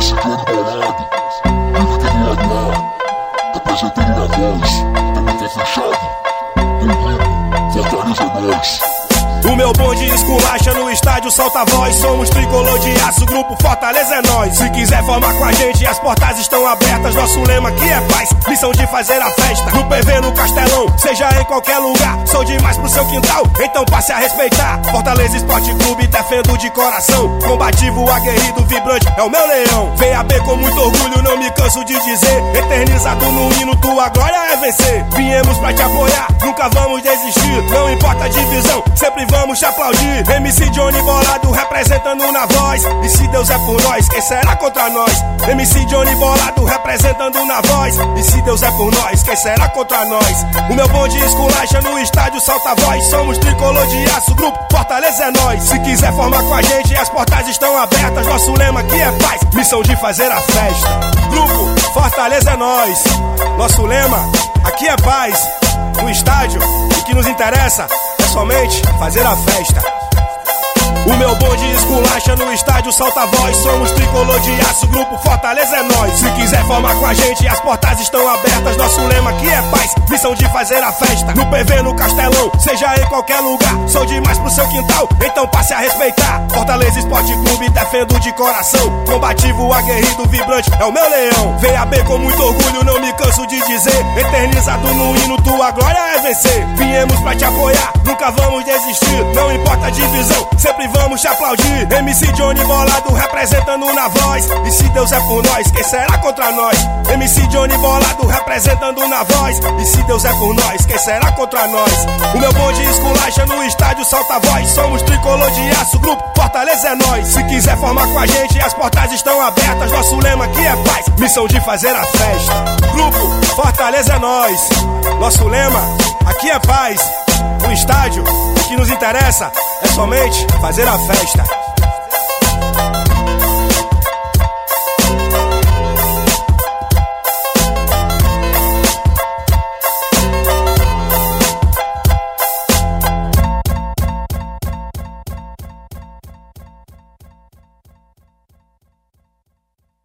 MC Johnny bolado, lírica do Lagoa, representando na voz, também tá fechado, com o grupo Fortaleza é Nós. O meu bonde esculacha no estádio, solta a voz. Somos tricolor de aço, grupo Fortaleza é nós. Se quiser formar com a gente, as portas estão abertas. Nosso lema aqui é paz, missão de fazer a festa. No PV, no Castelão, seja em qualquer lugar. Sou demais pro seu quintal, então passe a respeitar. Fortaleza Esporte Clube, defendo de coração. Combativo, aguerrido, vibrante, é o meu leão. VAB com muito orgulho, não me canso de dizer. Eternizado no hino, tua glória é vencer. Viemos pra te apoiar, nunca vamos desistir. Não importa a divisão, sempre vamos te aplaudir. MC Johnny bolado representando na voz. E se Deus é por nós, quem será contra nós? MC Johnny bolado representando na voz. E se Deus é por nós, quem será contra nós? O meu bonde esculacha no estádio, solta a voz. Somos tricolor de aço, grupo Fortaleza é nós. Se quiser formar com a gente, as portas estão abertas. Nosso lema aqui é paz, missão de fazer a festa. Grupo Fortaleza é nós. Nosso lema aqui é paz. No estádio, o que nos interessa é somente fazer a festa. O meu bonde esculacha no estádio, solta a voz. Somos tricolor de aço, grupo Fortaleza é nós. Se quiser formar com a gente, as portas estão abertas. Nosso lema aqui é paz, missão de fazer a festa. No PV, no Castelão, seja em qualquer lugar. Sou demais pro seu quintal, então passe a respeitar. Fortaleza Esporte Clube, defendo de coração. Combativo, aguerrido, vibrante, é o meu leão. VAB com muito orgulho, não me canso de dizer. Eternizado no hino, tua glória é vencer. Viemos pra te apoiar, nunca vamos desistir. Não importa a divisão, sempre vamos te aplaudir. MC Johnny bolado representando na voz. E se Deus é por nós, quem será contra nós? MC Johnny bolado representando na voz. E se Deus é por nós, quem será contra nós? O meu bonde esculacha no estádio, solta a voz. Somos tricolor de aço, grupo Fortaleza é nós. Se quiser formar com a gente, as portas estão abertas. Nosso lema aqui é paz, missão de fazer a festa. Grupo Fortaleza é nós. Nosso lema aqui é paz. No estádio, o que nos interessa é somente fazer a festa.